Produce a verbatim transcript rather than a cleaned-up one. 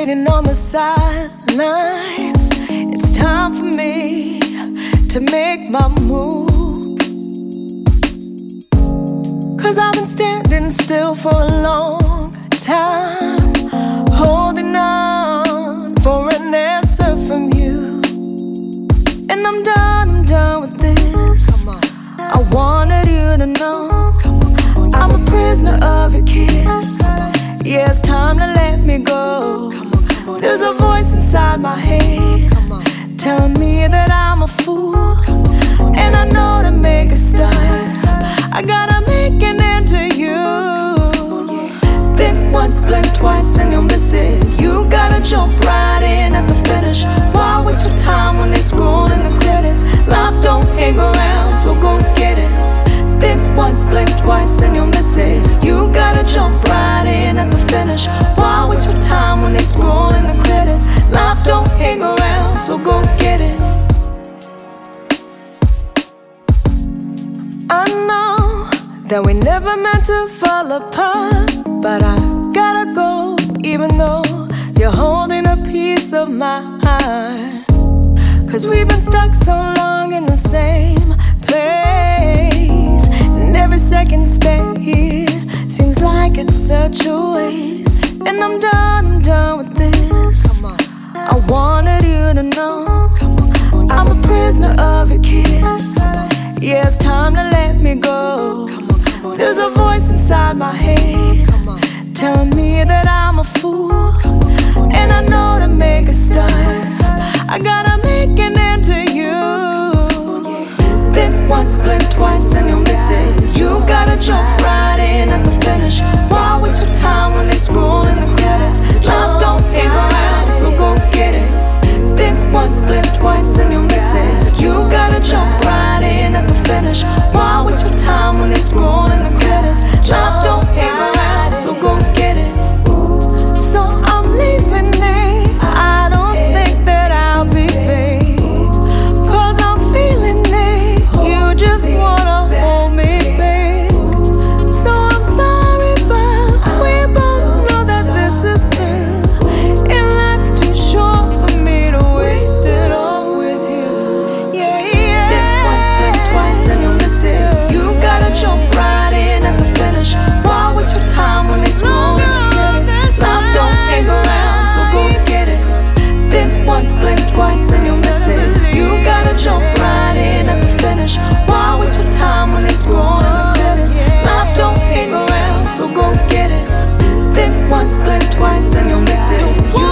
waiting on the sidelines. It's time for me to make my move, 'cause I've been standing still for a long time, holding on for an answer from you. And I'm done, I'm done with this. I wanted you to know I'm a prisoner of your kiss. Yeah, it's time to let me go. There's a voice inside my head telling me that I'm a fool, and I know to make a start I gotta make an end to you. Think once, blink twice, and you'll miss it. You gotta jump right in at the finish. Why waste your time when they scroll in the credits? Life don't hang around, so go get it. Think once, blink twice, and you'll miss it. You gotta jump right in at the finish. Why waste your time when they scroll in the credits? Life don't hang around, so go get it. I know that we never meant to fall apart, but I gotta go, even though you're holding a piece of my heart. 'Cause we've been stuck so long in the same place, and every second spent here seems like it's such a waste. And I'm done, I'm done with this. I wanted you to know I'm a prisoner of your kiss. Yeah, it's time to let me go. There's a voice inside my head telling me that I'm a fool, and I know to make a start I gotta make an end to you. Think once, blink twice, and you'll miss it. You gotta jump right in at the finish. Why waste your time when they scroll in the credits? Life don't hang around, so go get it. Think once, blink twice, and you'll miss it. You gotta jump right in at the finish. Why waste your time when they scroll in the credits? Life don't hang around, so go get it. So I'm leaving it. I don't think that I'll be paid, 'cause I'm feeling it. You just wanna hold me, babe. So I'm sorry, but we both know that this is through, and life's too short for me to waste it all with you. Yeah, yeah. Think once, blink twice, and you'll miss it. You gotta jump right in at the finish. Why waste your time when they scroll in the credits? Life don't hang around, so go get it. Think once, blink twice, and you'll miss it. You gotta jump right in at the finish. Why waste your time when they scroll in the credits? Life don't hang around, so go get it. Think once, blink twice, and you'll miss it.